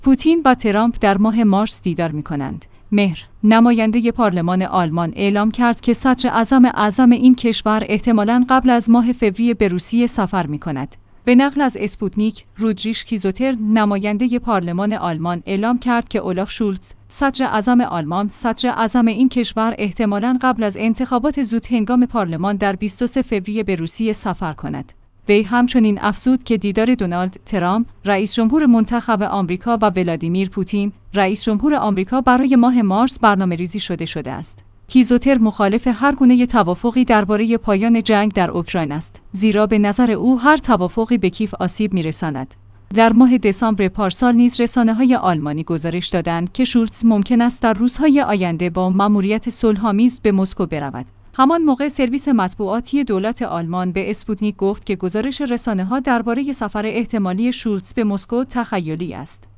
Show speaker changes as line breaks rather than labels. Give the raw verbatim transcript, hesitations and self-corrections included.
پوتین با ترامپ در ماه مارس دیدار می‌کنند. مهر، نماینده پارلمان آلمان اعلام کرد که صدر اعظم اعظم این کشور احتمالاً قبل از ماه فوریه به روسیه سفر می‌کند. به نقل از اسپوتنیک، رودریش کیزوتر، نماینده پارلمان آلمان اعلام کرد که اولاف شولتز، صدر اعظم آلمان، صدر اعظم این کشور احتمالاً قبل از انتخابات زود هنگام پارلمان در بیست و سوم فوریه به روسیه سفر کند. وی همچنین افزود که دیدار دونالد ترامپ، رئیس جمهور منتخب آمریکا و ولادیمیر پوتین، رئیس جمهور آمریکا برای ماه مارس برنامه‌ریزی شده شده است. کیزوتر مخالف هر گونه توافقی درباره پایان جنگ در اوکراین است، زیرا به نظر او هر توافقی به کیف آسیب می‌رساند. در ماه دسامبر پارسال نیز رسانه‌های آلمانی گزارش دادند که شولتز ممکن است در روزهای آینده با مأموریت صلح‌آمیز به مسکو برود. همان موقع سرویس مطبوعاتی دولت آلمان به اسپوتنیک گفت که گزارش رسانه‌ها درباره سفر احتمالی شولتز به مسکو تخیلی است.